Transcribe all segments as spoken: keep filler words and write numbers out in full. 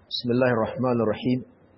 بسم الله الرحمن الرحيم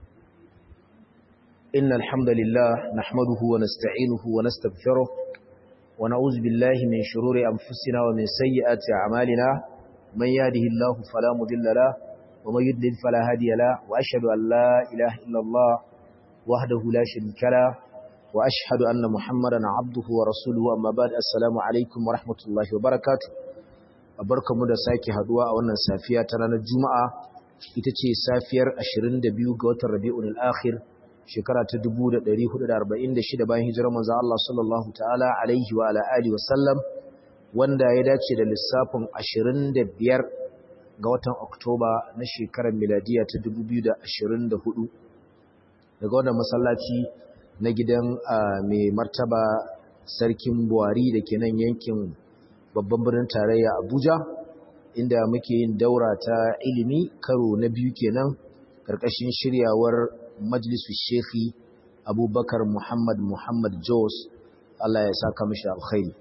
إن الحمد لله نحمده ونستعينه ونستغفره ونعوذ بالله من شرور أنفسنا ومن سيئات أعمالنا من يهده الله فلا مضل له ومن يضلل فلا هادي له وأشهد أن لا إله إلا الله وحده لا شريك له وأشهد أن محمدا عبده ورسوله أما بعد السلام عليكم ورحمة الله وبركاته barkamu da sake haduwa a wannan safiya ta ranar Juma'a ita ce safiyar ashirin da biyu ga watan Rabiul Akhir shekara ta dubu da ɗari hudu da arba'in da shida bayan hijirar manzon Allah sallallahu ta'ala alaihi wa ala alihi wasallam wanda ya dace da lissafin ashirin da biyar ga watan Oktoba na shekarar miladiya ta dubu biyu da ashirin da hudu daga wannan masallaci na gidan mai martaba sarkin Buhari da ke nan yankin babban birnin tarayya Abuja inda muke yin daura ta ilimi karo na biyu kenan karkashin shiryawar majalisu Sheikhi Abubakar Muhammad Muhammad Jos Allah ya saka mishi alkhairi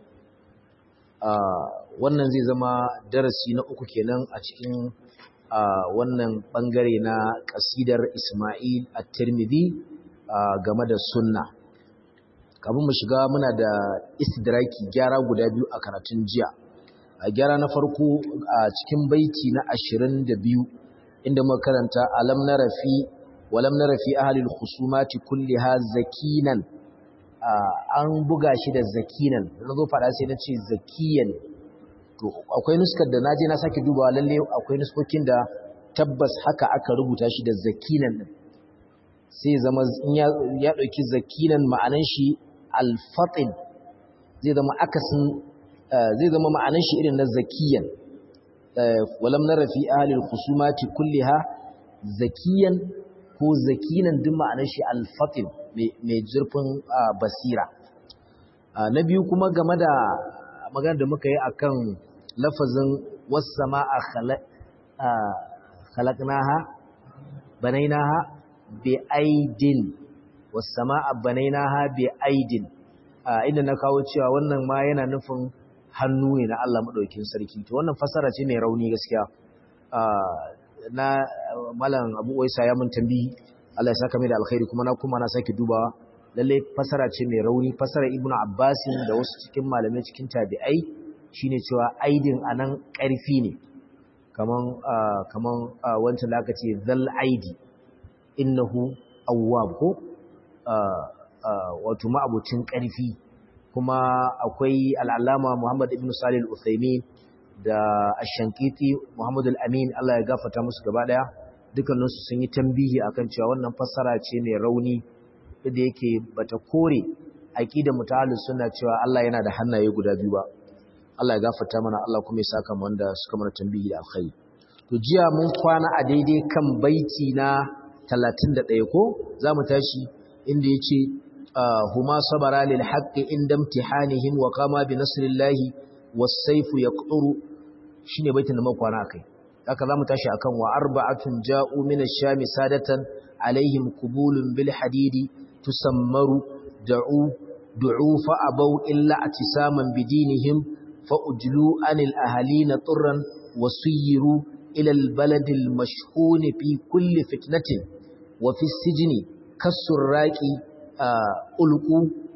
wannan zai zama darasi na uku kenan a cikin wannan bangare na kasidar Ismail At-Tirmidhi game da sunna. Kafin mu shiga muna da istidraki gyara guda biyu a karatun jiya. A gyara na farko a cikin baiti na ashirin da biyu inda muka karanta alam narafi walam narafi ahlil khusumati kulliha zakinan an buga shi da zakinan nazo fada sai na ce zakiyan to akwai nuskar da naje na sake dubawa lalle akwai nuskokin da tabbas haka aka rubuta shi da zakinan din sai zama ya ya dauki zakinan ma'anan shi al-fatin zai zama akasin zai zama ma'anan shi irin na zakiyan walam nara fi ahli al-khusumati kulliha zakiyan ko zakinan din ma'anan shi al-fatin mai zurfin basira na biyu kuma game da magana da muka yi akan lafazin was-samaa khalaqnaha banainaha bi aidin was-samaa banainaha bi aidin inda na kawo cewa wannan ma yana nufin hannu ne na Allah madaukakin sarki to wannan fasara ce mai rauni gaskiya na malam Abu Uwaisa ya mun tambayi Allah ya saka mai da alkhairi kuma na kuma na saki dubawa lalle fasara ce mai rauni fasara Ibn Abbas da wasu cikin malamai cikin tabi'ai shine cewa aidin anan karfi ne kaman kaman wancan da aka ce zal aidi innahu awwab ko wato ma'abucin ƙarfi kuma akwai al'alama Muhammad ibn Salih al-Uthaymin da Ash-Shankiti Muhammad al-Amin Allah ya gafarta musu gaba daya dukkaninsu sun yi tambihi akan cewa wannan fassara ce mai rauni da yake bata kore aqidar mutahallis sunna cewa Allah yana da hannaye guda biyu ba Allah ya gafarta mana Allah kuma ya saka mu wanda suka mana tambihi da alkhairi to jiya mun kwana a daidai kan baiti na talatin da ɗaya ko zamu tashi inda yace huma sabara lil haqqi inda imtihanihim wa qama bi nasrillahi was sayfu yaqturu shine baitin da muka kwana akai haka zamu tashi akan wa arba'atun ja'u min ash-shami sadatan alaihim qubulun bil hadidi tusammaru da'u du'u fa abaw illa atisaman bidinihim fa ujlu anil ahalina turran wasiru ila al baladil mashhun fi kulli fitnatin wa fi as-sijni kasurraqi ulqu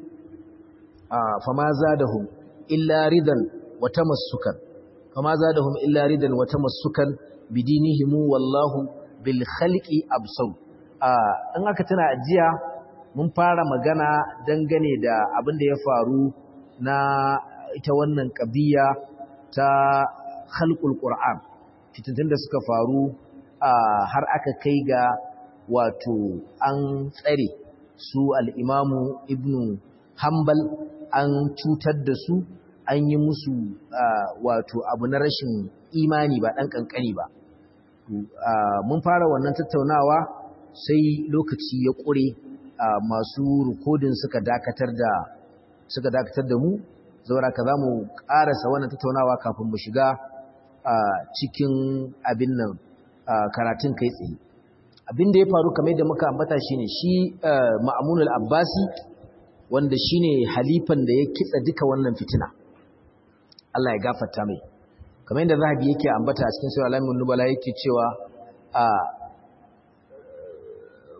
fama zadahum illa ridan wa tamassukan fama zadahum illa ridan wa tamassukan bidinihim wallahu bil khalqi absar in aka tana ajiya mun fara magana dangane da abin da ya faru na ita wannan kabiya ta khalqul qur'an fitintun da suka faru har aka kai ga wato an tsare su al'imamu ibnu Hanbal an cutar da su an yi musu wato abu na rashin imani ba ɗan ƙanƙani ba. Mun fara wannan tattaunawa sai lokaci ya ƙure masu rikodin suka dakatar da suka dakatar da mu, zaura ka za mu ƙarasa wannan tattaunawa kafin mu shiga cikin abin nan karatun kai tsaye. Abin da ya faru kamar da muka ambata shine shi Ma'mun al-Abbasi wanda shine halifan da ya kitsa duka wannan fitina Allah ya gafarta mai kamar yadda Zahabi yake ambata a cikin Sirr al-Alamin Nubala yake cewa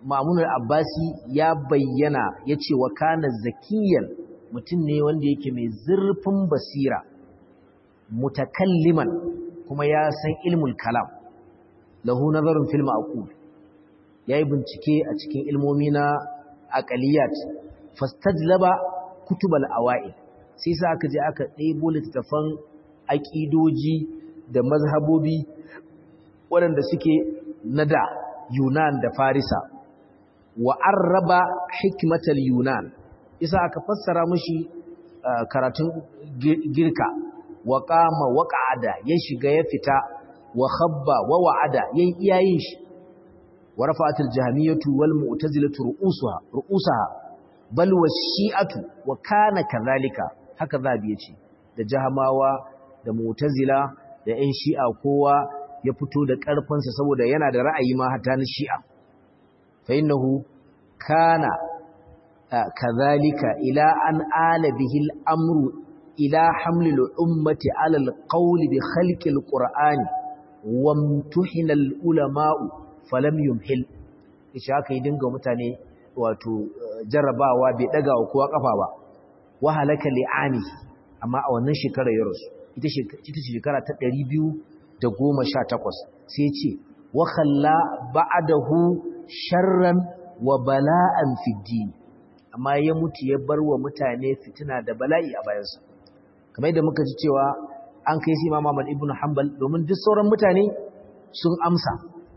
Ma'mun al-Abbasi ya bayyana yace wa kana zakiyan mutum ne wanda yake mai zurfin basira mutakalliman kuma ya san ilmul kalam lahu nazarun fil ma'qul yayi bincike a cikin ilmomi na aqaliyat fastajlaba kutubal awail sai sa aka je aka ɗebo littafan aqidoji da mazhabobi waɗanda suke nada Yunan da Farisa wa arraba hikmatal Yunan isa aka fassara mishi karatun girka wa qama wa qa'ada ya shiga ya fita wa khabba wa wa'ada yayin iyayin shi wa rafa'atul jahmiyatu wal mu'tazilatu ru'usaha ru'usaha bal washi'atu wa kana kadhalika haka zabi yace da jahmawa da mu'tazila da ƴan shi'a kowa ya fito da karfin sa saboda yana da ra'ayi ma hatta na shi'a fa innahu kana kadhalika ila an ala bihi al-amru ila hamli al-ummati ala al-qawl bi khalqi al-qur'ani wa imtuhina al-ulama'u falam yumhil isha aka yi dinga mutane wato jarrabawa bai daga wa kowa kafa ba wa halaka li'ani amma a wannan shekara ya rasu ita ita shekara ta ɗari biyu da goma sha takwas sai ce wa khalla ba'dahu sharran wa bala'an fi din amma ya mutu ya bar wa mutane fitina da bala'i a bayansa kamar yadda muka ji cewa an kai shi Imam Ahmad ibn Hanbal domin duk sauran mutane sun amsa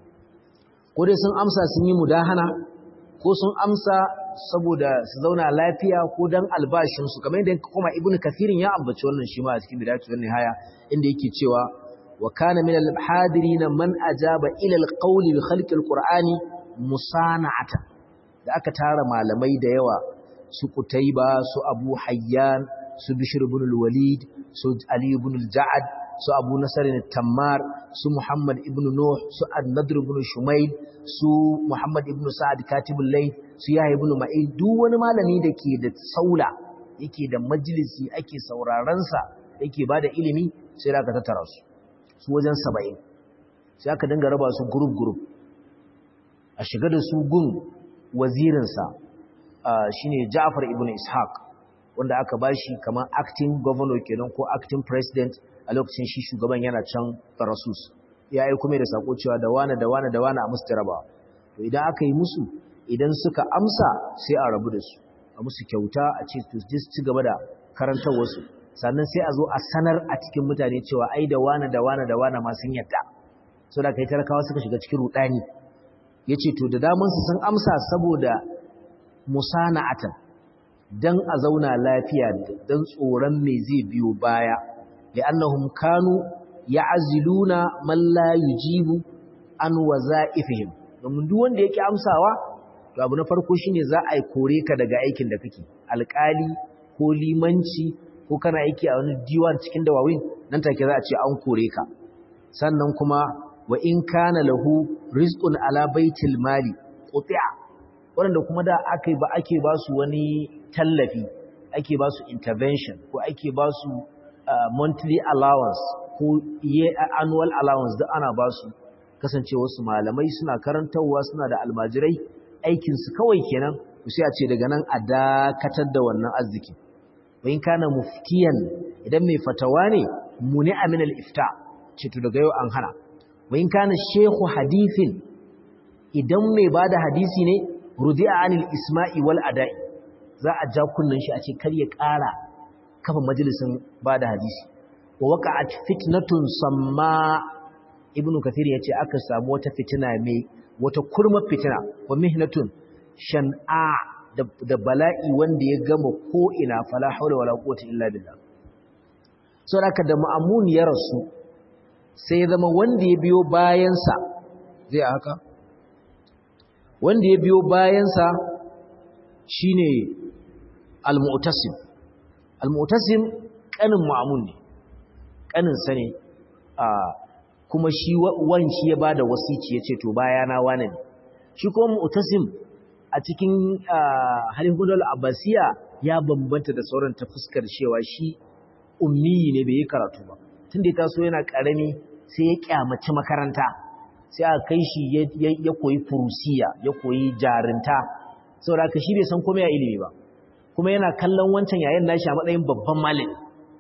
ko dai sun amsa sun yi mudahana ko sun amsa saboda su zauna lafiya ko dan albashin su kamar yadda kuma Ibn Kathirin ya ambaci wannan shi ma a cikin bidayatu wan nihaya inda yake cewa wa kana min al-hadirin man ajaba ila al-qawl bi khalqi al-qur'ani musana'atan da aka tara malamai da yawa su Qutayba su Abu Hayyan su Bishr ibn al-Walid su Ali ibn al-Ja'ad su Abu Nasr al-Tammar su Muhammad ibn Nuh su An-Nadr ibn Shumayl su Muhammad ibn Sa'ad katibul layth su Yahya ibn Ma'in duk wani malami da ke da saula yake da majalisi ake sauraron sa yake bada ilimi sai aka tattara su su wajen saba'in sai aka dinga raba su group group a shiga da su gun wazirin sa shine Ja'far ibn Ishaq wanda aka bashi kamar acting governor kenan ko acting president a lokacin shi shugaban yana can Tarasus ya aika mai da sako cewa da wani da wani da wani a musu taraba to idan aka yi musu idan suka amsa sai a rabu da su a musu kyauta a ce to ci gaba da karantar wasu sannan sai a zo a sanar a cikin mutane cewa ai da wani da wani da wani ma sun yadda so da kai talakawa suka shiga cikin rudani yace to da daman su sun amsa saboda musana'atan dan a zauna lafiya dan tsoron me zai biyo baya li'annahum kanu ya'ziluna man la yujibu an waza'ifihim domin duk wanda yake amsawa to abu na farko shine za a yi kore ka daga aikin da kake alƙali ko limanci ko kana aiki a wani diwan cikin dawawin nan take za a ce an kore ka sannan kuma wa in kana lahu rizqun ala baitil mali quti'a wanda kuma da ake ba ake ba su wani tallafi ake ba su intervention ko ake ba su uh, monthly allowance ko year annual allowance da ana ba su kasance wasu malamai suna karantarwa suna da almajirai aikin su kawai kenan sai a ce daga nan a dakatar da wannan arziki wayin kana muftiyan idan mai fatawa ne muni min al-ifta ce to daga yau an hana wayin kana shehu hadithin idan mai bada hadisi ne rudi'a anil isma'i wal ada'i za a ja kunnan shi a ce kar ya ƙara kafa majalisin bada hadisi wa waqa'at fitnatun samma ibnu kathir yace aka samu wata fitina mai wata kurma fitina wa mihnatun shan'a da, da bala'i wanda ya gama ko ina fala haula wala quwwata illa billah saboda da ma'amun ya rasu sai zama wanda ya biyo bayan sa zai haka wanda ya biyo bayansa shine al-mu'tasim al-mu'tasim kanin ma'mun ne kanin sa ne kuma shi wan shi ya bada wasici yace to bayana wane ne shi kuma mu'tasim a cikin halifudul abbasiya ya bambanta da sauran ta fuskar cewa shi ummi ne bai yi karatu ba tunda ya taso yana karami sai ya kyamaci makaranta sai aka kai shi ya koyi furusiya ya koyi jarinta saboda haka shi bai san komai a ilimi ba kuma yana kallon wancan yayin nashi a matsayin babban malami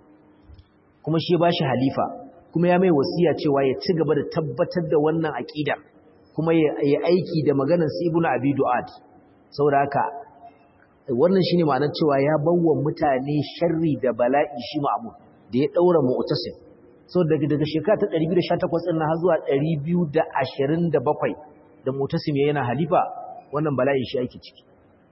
kuma shi ba shi halifa kuma ya mai wasiya cewa ya ci gaba da tabbatar da wannan aqida kuma ya aiki da maganar su ibnu abi du'ad saboda haka wannan shine ma'anar cewa ya bawa mutane sharri da bala'i shi Ma'mun da ya daura Mu'tasim so daga daga shekara ta ɗari biyu da sha takwas din har zuwa ɗari biyu da ashirin da bakwai da Mu'tasim yana halifa wannan bala'i shi ake ciki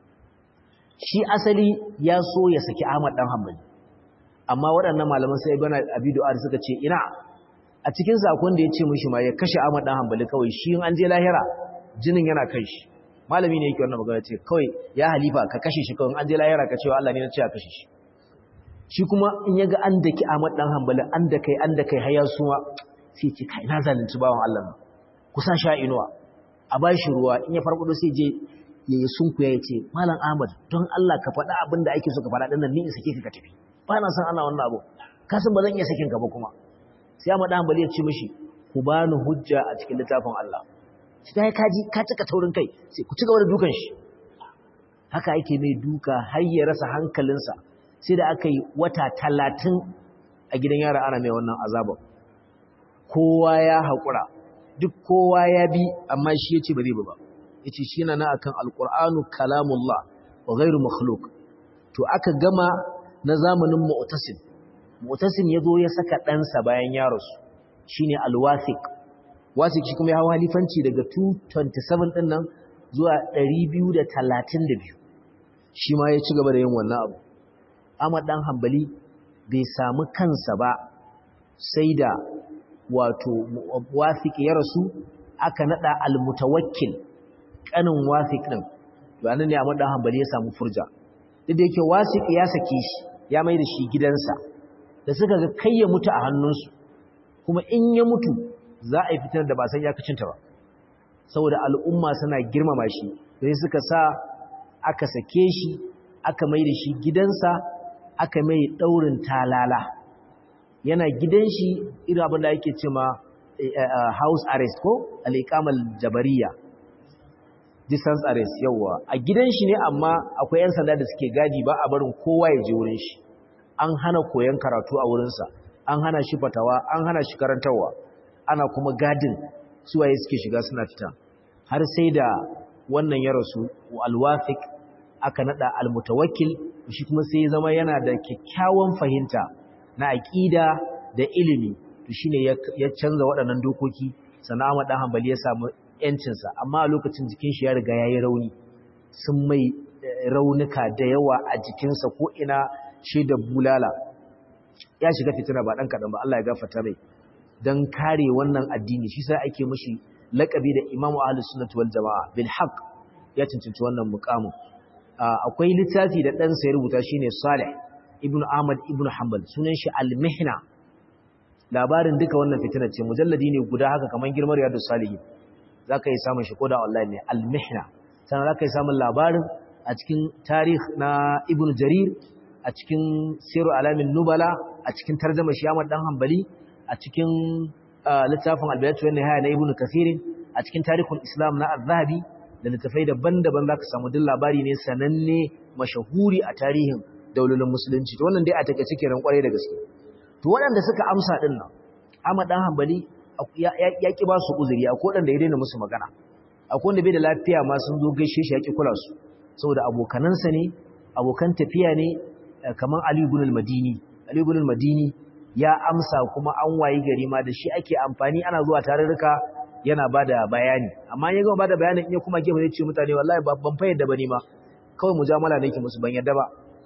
shi asali ya so ya saki Ahmad dan Hanbali amma waɗannan malaman sai ibn Abi Du'ad suka ce ina a cikin sakon da ya ce mishi ma ya kashe Ahmad dan Hanbali kawai shi in an je lahira jinin yana kai shi malami ne yake wannan magana ce kawai ya halifa ka kashe shi kawai an je lahira ka cewa Allah ne ya ce a kashe shi shi kuma in yaga an daki Ahmad dan Hanbali an da kai an da kai har suwa sai ce kai na zalunci bawan Allah nan kusa sha inuwa a ba shi ruwa in ya farfado sai je ya yi sunkuya ya ce malam Ahmad don Allah ka faɗa abin da ake so ka faɗa din nan ni in sake ka ka tafi ba na san ana wannan abu ka san ba zan iya sakin ka ba kuma sai Ahmad dan Hanbali ya ce mishi ku bani hujja a cikin littafin Allah sai kaji ka cika taurin kai sai ku ci gaba da dukan shi haka yake mai duka har ya rasa hankalinsa sai da aka yi wata talatin a gidan yara ana mai wannan azabar kowa ya haƙura duk kowa ya bi amma shi ya ce ba zai ba ya ce shi yana na akan alƙur'anu kalamullah wa gairu makhluk to aka gama na zamanin mu'tasim mu'tasim ya zo ya saka ɗansa bayan ya rasu shine alwathiq wasu shi kuma ya hau halifanci daga two twenty-seven ɗin nan zuwa ɗari biyu da talatin da biyu shi ma ya ci gaba da yin wannan abu Ahmad ɗan Hanbali bai samu kansa ba sai da wato Wathiq ya rasu aka naɗa al-Mutawakkil ƙanin Wathiq ɗin ranar ne Ahmad ɗan Hanbali ya samu furja duk da yake Wathiq ya sake shi ya mai da shi gidansa da suka ga kai ya mutu a hannunsu kuma in ya mutu za a yi fitar da ba san yakacinta ba saboda al'umma suna girmama shi sai suka sa aka sake shi aka mai da shi gidansa aka mai daurin talala yana gidan shi irin abin da yake cewa house arrest ko al-iqamal jabariya distance arrest yawa a gidan shi ne amma akwai yan sanda da suke gadi ba a barin kowa ya je wurin shi an hana koyon karatu a wurinsa an hana shi fatawa an hana shi karantarwa ana kuma gadin suwaye suke shiga suna fita har sai da wannan ya rasu alwafik aka nada almutawakkil shi kuma sai ya zama yana da kyakkyawan fahimta na aqida da ilimi to shine ya canza waɗannan dokoki sannan Ahmad dan Hanbali ya samu yancin sa amma a lokacin jikin shi ya riga yayi rauni sun mai raunuka da yawa a jikin sa ko ina shi da bulala ya shiga fitina ba dan kadan ba Allah ya gafarta mai don kare wannan addini shi sai ake mashi laƙabi da imamu ahlus sunnah wal jamaa bil haqq ya cancanci wannan muqamin akwai littafi da dan sai rubuta shine Salih ibn Ahmad ibn Hanbal sunan shi al-Mihna labarin duka wannan fitinar ce mujalladi ne guda haka kaman girmar Riyadus Salihin zaka yi samun shi koda online ne al-Mihna sannan zaka yi samun labarin a cikin tarikh na Ibn Jarir a cikin Sirru Alamin Nubala a cikin tarjuma shi Ahmad dan Hanbali a cikin littafin Al-Bidayah wa Nihaya na Ibn Kathir a cikin Tarikhul Islam na Az-Zahabi da littafai daban-daban zaka samu duk labari ne sananne mashahuri a tarihin daulolin musulunci to wannan dai a take cike ran kware da gaske to waɗanda suka amsa din nan Ahmad dan Hanbali ya ki ba su uzuri akwai waɗanda ya daina musu magana akwai wanda bai da lafiya ma sun zo gaishe shi ya ki kula su saboda abokanansa ne abokan tafiya ne kaman Ali ibn al-Madini Ali ibn al-Madini ya amsa kuma an wayi gari ma da shi ake amfani ana zuwa tarurruka yana bada bayani amma ya gama bada bayanin in ya kuma gefe zai ce mutane wallahi ban fa yadda bane ma kawai mujamala nake musu ban yadda ba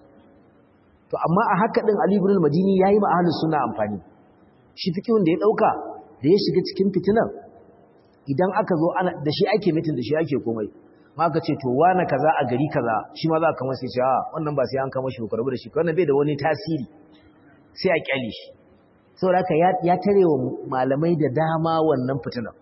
to amma a haka din Ali ibn al-Madini yayi ma ahlus sunna amfani shi fikihun da ya dauka da ya shiga cikin fitinar idan aka zo ana da shi ake mitin da shi ake komai ma aka ce to wani kaza a gari kaza shi ma za ka kama sai ce a wannan ba sai an kama shi ko karbu da shi wannan bai da wani tasiri sai a kyale shi saboda haka ya tare wa malamai da dama wannan fitinar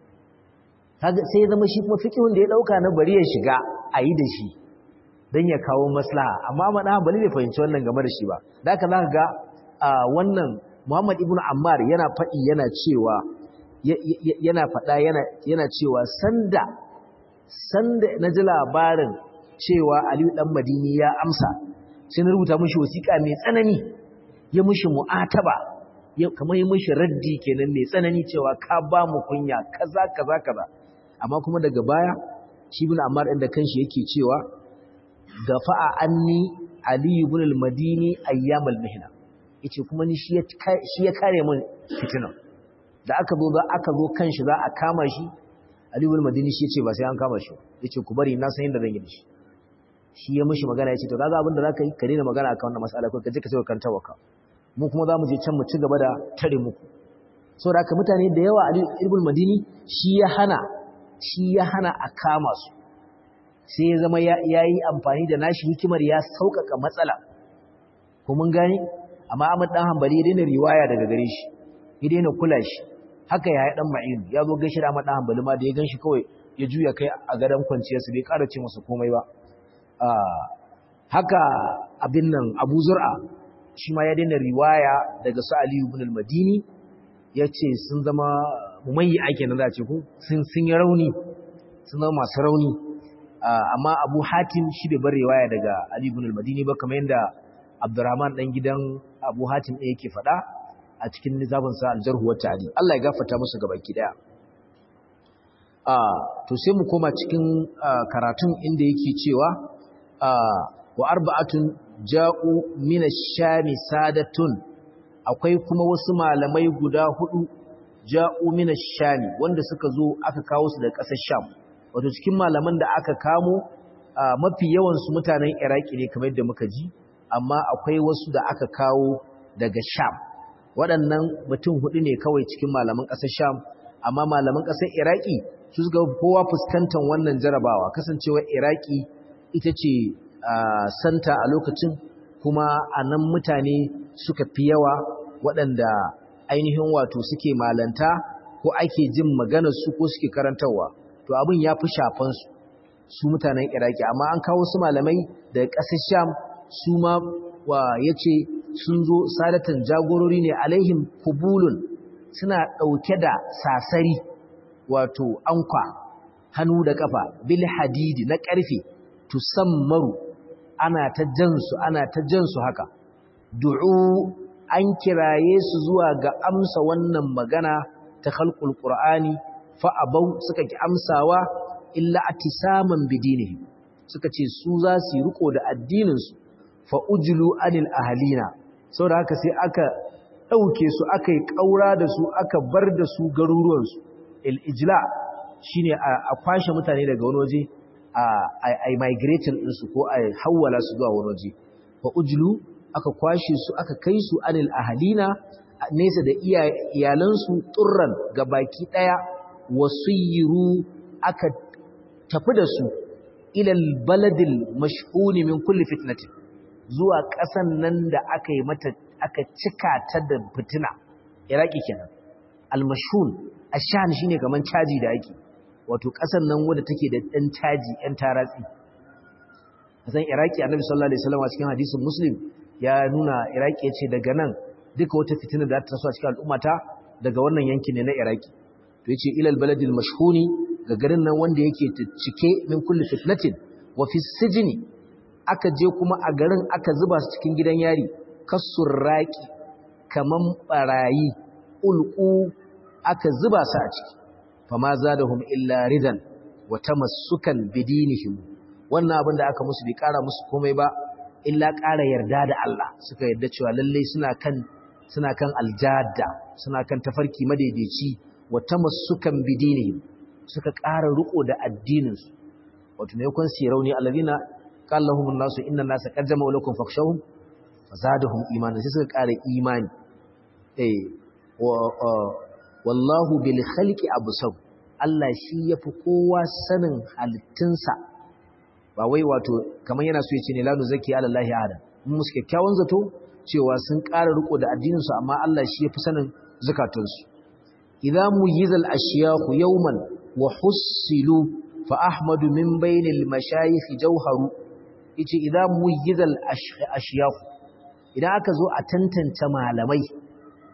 sai ya zama shi kuma fikihun da ya dauka na bari ya shiga a yi da shi don ya kawo maslaha amma mana bali bai fahimci wannan game da shi ba da haka za ka ga wannan Muhammad ibn Ammar yana faɗi yana cewa yana faɗa yana cewa sanda sanda na ji labarin cewa Aliyu dan Madini ya amsa sai na rubuta mishi wasiƙa mai tsanani ya mishi mu'ataba kamar ya mishi raddi kenan mai tsanani cewa ka ba mu kunya kaza kaza kaza amma kuma daga baya shi ibn Ammar din da kanshi yake cewa gafa'a anni Ali ibn al-Madini ayyam al-mihna yace kuma ni shi ya kare min fitina da aka zo aka zo kanshi za a kama shi Ali ibn al-Madini shi yace ba sai an kama shi yace ku bari na san inda zan yi da shi shi ya mishi magana yace to kaga abin da zaka yi ka daina magana akan wannan mas'ala ko ka je ka sai kan tawaka mu kuma zamu je can mu ci gaba da tare muku saboda haka mutane da yawa Ali ibn al-Madini shi ya hana shi ya hana a kama su sai ya zama ya yi amfani da nashi hikimar ya sauƙaƙa matsala ko mun gani amma Ahmad dan Hanbali ya daina riwaya daga gare shi ya daina kula shi haka ya dan Ma'in ya zo gaishe da Ahmad dan Hanbali ma da ya ganshi kawai ya juya kai a gadan kwanciyar su bai ƙara ce masa komai ba haka abin nan Abu Zur'a shi ma ya daina riwaya daga su Ali ibn al-Madini yace sun zama mumayyi ake nan za a ce ko sun sun yi rauni sun zama masu rauni amma Abu Hatim shi bai bar riwaya daga Ali ibn al-Madini ba kamar yadda Abdurrahman dan gidan Abu Hatim ɗaya yake faɗa a cikin nizabin sa al-Jarh wa Ta'dil Allah ya gafarta musu gabaki daya to sai mu koma cikin karatun inda yake cewa wa arba'atun ja'u min ash-sham sadatun akwai kuma wasu malamai guda hudu ja'u min ash-sham wanda suka zo aka kawo su daga ƙasar Sham wato cikin malaman da aka kamo mafi yawan su mutanen Iraki ne kamar yadda muka ji amma akwai wasu da aka kawo daga Sham waɗannan mutum hudu ne kawai cikin malaman ƙasar Sham amma malaman ƙasar Iraki su suka kowa fuskantar wannan jarabawa kasancewar Iraki ita ce santa a lokacin kuma a nan mutane suka fi yawa waɗanda ainihin wato suke malanta ko ake jin maganar su ko suke karantarwa to abin ya fi shafansu su mutanen Iraki amma an kawo su malamai daga ƙasar Sham su ma wa yace sun zo sadatan jagorori ne alaihim kubulun suna ɗauke da sasari wato ankwa hannu da kafa bil hadidi na ƙarfe tusammaru ana ta jansu ana ta jansu haka du'u an kiraye su zuwa ga amsa wannan magana ta khalqul qur'ani fa abau suka ki amsawa illa atisaman bidinihi suka ce su za su yi riko da addinin su fa ujlu anil ahlina saboda haka sai aka dauke su aka yi kaura da su aka bar da su garuruwan su il ijla shine a kwashe mutane daga wani waje a migrating din su ko a hawala su zuwa wani waje fa ujlu aka kwashe su aka kai su anil ahlina nesa da iyalansu turran gabaki daya wasiru aka tafi da su ilal baladil mashhuni min kulli fitnatin zuwa kasan nan da aka yi mata aka cika ta da fitina Iraki kenan al-mashhun ashan shine kaman caji da ake wato kasan nan wanda take da dan caji yan taratsi kasan Iraki Annabi sallallahu alaihi wasallam a cikin hadisin Muslim ya nuna Iraki yace daga nan duka wata fitina da ta taso a cikin al'ummata daga wannan yankin ne na Iraki to yace ilal baladil mashhuni ga garin nan wanda yake cike min kulli fitnatin wa fi sijni aka je kuma a garin aka zuba su cikin gidan yari kasurraki kaman barayi ulqu aka zuba su a ciki fama zadahum illa ridan wa tamassukan bidinihim wannan abin da aka musu bai kara musu komai ba illa ƙara yarda da Allah suka yarda cewa lalle suna kan suna kan aljadda suna kan tafarki madaidaici wa tamassukan bidinihim suka ƙara riko da addinin su wato ne kun sirauni alladina qala lahum an-nasu inna an-nasa qad jama'u lakum fakhshawhum fazadahum imanan sai suka ƙara imani eh wallahu bil khalqi absar Allah shi yafi kowa sanin halittunsa ba wai wato kaman yana so ya ce ne la nuzaki ala Allah ahada mun musu kyakkyawan zato cewa sun ƙara riko da addinin su amma Allah shi yafi sanin zakatun su idza muyizal ashyakh yawman wa husilu fa ahmadu min bainil mashayikh jawharu yace idza muyizal ashyakh idan aka zo a tantance malamai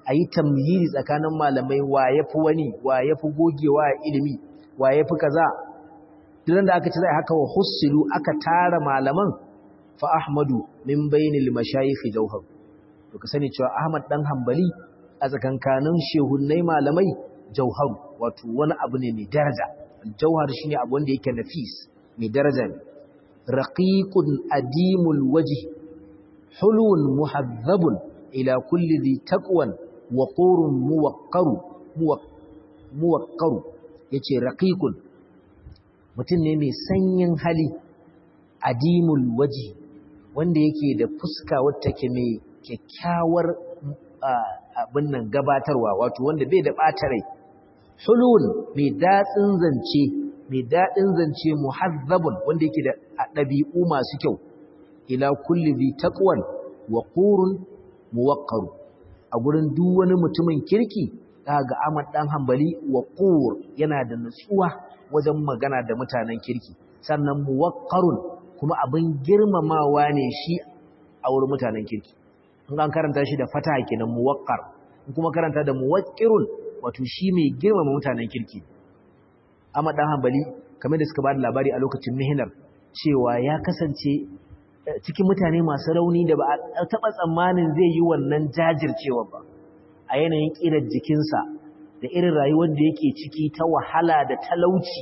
ayi tamyizi tsakanin malamai wa yafi wani wa yafi gogewa a ilimi wa yafi kaza duk da aka ce zai haka wa hussilu aka tara malaman fa ahmadu min bainil mashayikh jawhar to ka sani cewa ahmad dan hanbali a tsakankanin shehunnai malamai jawhar wato wani abu ne mai daraja jawhar shine abu wanda yake nafis mai daraja ne raqiqun adimul wajh hulun muhazzabun ila kulli dhi taqwan wa qurun muwaqqaru muwaqqaru yace raqiqun mutum ne mai sanyin hali adimul waji wanda yake da fuska wacce ke mai kyakkyawar abin nan gabatarwa wato wanda bai da ɓata rai hulun mai daɗin zance mai daɗin zance muhazzabun wanda yake da ɗabi'u masu kyau ila kulli bi taqwan wa qurun muwaqqaru a gurin duk wani mutumin kirki kaga Ahmad dan Hanbali wa qur yana da nutsuwa wajen magana da mutanen kirki sannan muwaqqarun kuma abin girmamawa ne shi a wurin mutanen kirki in an karanta shi da fataha kenan muwaqqar in kuma karanta da muwaqqirun wato shi mai girmama mutanen kirki Ahmad dan Hanbali kamar da suka ba da labari a lokacin mihinar cewa ya kasance cikin mutane masu rauni da ba a taɓa tsammanin zai yi wannan jajircewa ba a yanayin ƙirar jikinsa da irin rayuwar da yake ciki ta wahala da talauci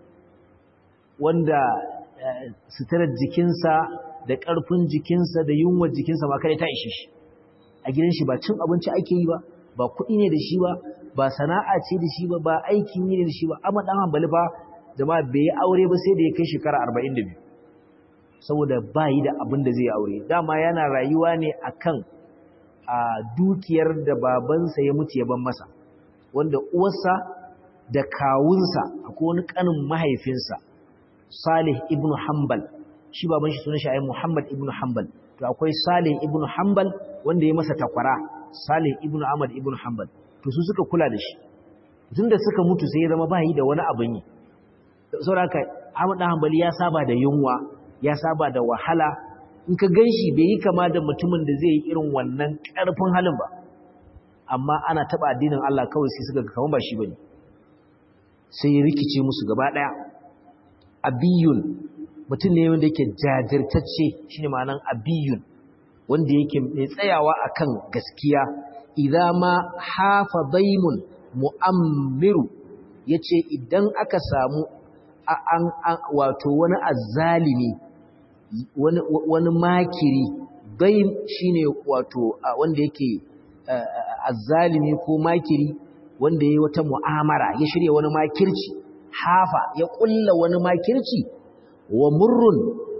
wanda suturar jikinsa da ƙarfin jikinsa da yunwar jikinsa ma kada ta ishe shi a gidan shi ba cin abinci ake yi ba ba kuɗi ne da shi ba ba sana'a ce da shi ba ba aikin yi ne da shi ba amma ɗan Hanbali ba jama'a bai yi aure ba sai da ya kai shekara arba'in da biyu saboda ba yi da abin da zai aure dama yana rayuwa ne akan a dukiyar da babansa ya mutu ya ban masa wanda uwarsa da kawunsa akwai wani kanin mahaifinsa Salih ibn Hanbal shi baban shi sunan shi ayi Muhammad ibn Hanbal to akwai Salih ibn Hanbal wanda ya masa takwara Salih ibn Ahmad ibn Hanbal to su suka kula da shi tunda suka mutu sai ya zama ba yi da wani abin yi saboda haka Ahmad dan Hanbali ya saba da yunwa ya saba da wahala in ka ganshi bai yi kama da mutumin da zai yi irin wannan ƙarfin halin ba amma ana taba addinin Allah kawai sai suka ga kaman ba shi bane sai ya rikice musu gaba daya abiyun mutum ne wanda yake jajirtacce shine ma'anan abiyun wanda yake mai tsayawa akan gaskiya idza ma hafa daimun mu'ammiru yace idan aka samu an wato wani azzalimi wani wani makiri daim shine wato wanda yake azzalimi ko makiri wanda yayi wata mu'amara ya shirye wani makirci hafa ya kulla wani makirci wa murrun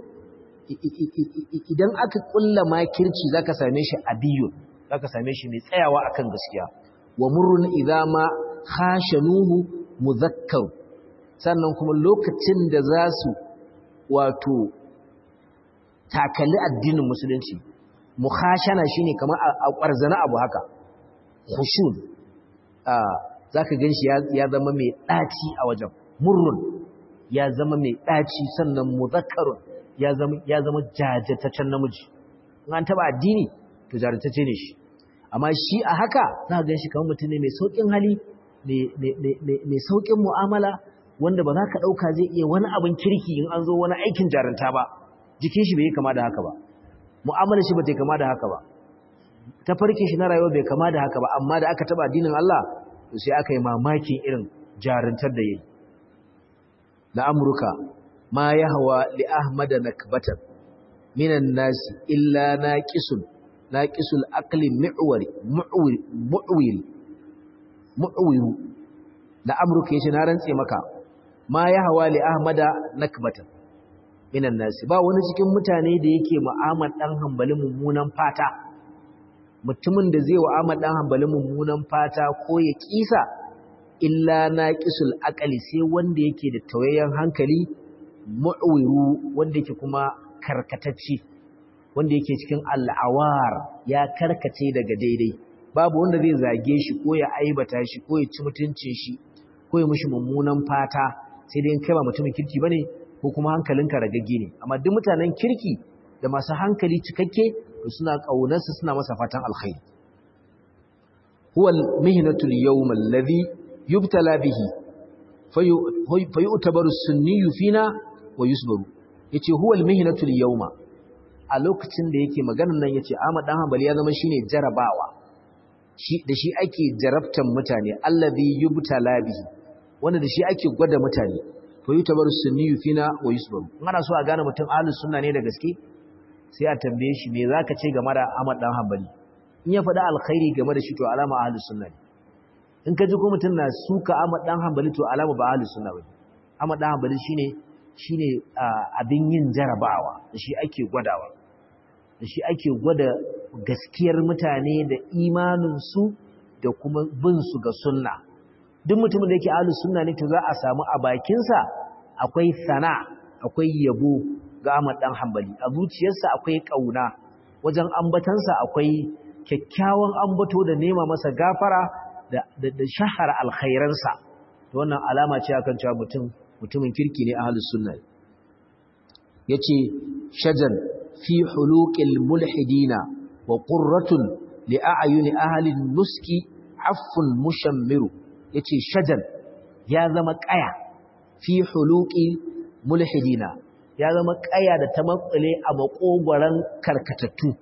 idan aka kulla makirci zaka same shi abiyun zaka same shi mai tsayawa akan gaskiya wa murrun idza ma khashanuhu muzakkar sannan kuma lokacin da za su wato takali addinin musulunci mukhashana shine kamar a ƙwarzana abu haka khushun zaka ganshi ya zama mai daci a wajen murrun ya zama mai daci sannan muzakkarun ya zama ya zama jajataccen namiji in an taba addini to jaratacce ne shi amma shi a haka zaka ganshi kamar mutum ne mai saukin hali mai saukin mu'amala wanda ba za ka ɗauka zai iya wani abin kirki in an zo wani aikin jaranta ba jikin shi bai yi kama da haka ba mu'amalar shi ba ta kama da haka ba ta farkin shi na rayuwa bai kama da haka ba amma da aka taba addinin Allah to sai aka yi mamakin irin jarantar da yayi la amruka ma yahwa li ahmad nakbatan minan nas illa naqisun naqisul aqli mu'wari mu'wil mu'wil mu'wil la amruka yace na rantse maka ma yahwa li ahmad nakbatan minan nas ba wani cikin mutane da yake mu'amad dan Hanbali mummunan fata mutumin da zai wa'amad dan Hanbali mummunan fata ko ya kisa illa naqisul aqli sai wanda yake da tawayyan hankali mu'wiru wanda yake kuma karkatacce wanda yake cikin al'awar ya karkace daga daidai babu wanda zai zage shi ko ya aibata shi ko ya ci mutuncin shi ko ya mishi mummunan fata sai dai kai ba mutumin kirki bane ko kuma hankalinka ragagge ne amma duk mutanen kirki da masu hankali cikakke to suna kaunarsa suna masa fatan alkhairi huwa al-mihnatu al-yawm alladhi yubtala bihi fayu'tabaru as-sunniyyu fina wa yusbaru yace huwa al-mihnatu al-yawma a lokacin da yake maganar nan yace Ahmad dan Hanbali ya zama shine jarabawa shi da shi ake jarabtan mutane alladhi yubtala bihi wanda da shi ake gwada mutane fayu'tabaru as-sunniyyu fina wa yusbaru in ana so a gane mutum ahlus sunna ne da gaske sai a tambaye shi me zaka ce game da Ahmad dan Hanbali in ya faɗa alkhairi game da shi to alama ahlus sunna ne in ka ji ko mutum na suka Ahmad dan Hanbali to alama ba ahlus sunna bane Ahmad dan Hanbali shine shine abin yin jarabawa da shi ake gwadawa da shi ake gwada gaskiyar mutane da imanin su da kuma bin su ga sunna duk mutumin da yake ahlus sunna ne to za a samu a bakin sa akwai sana akwai yabo ga Ahmad dan Hanbali a zuciyarsa akwai kauna wajen ambatansa akwai kyakkyawan ambato da nema masa gafara da da shahara alkhairansa to wannan alama ce akan cewa mutum mutumin kirki ne ahlus sunna yace shajan fi huluqil mulhidina wa qurratun li a'yuni ahli nuski affun mushammiru yace shajan ya zama kaya fi huluqi mulhidina ya zama kaya da ta matsale a makogoran karkatattu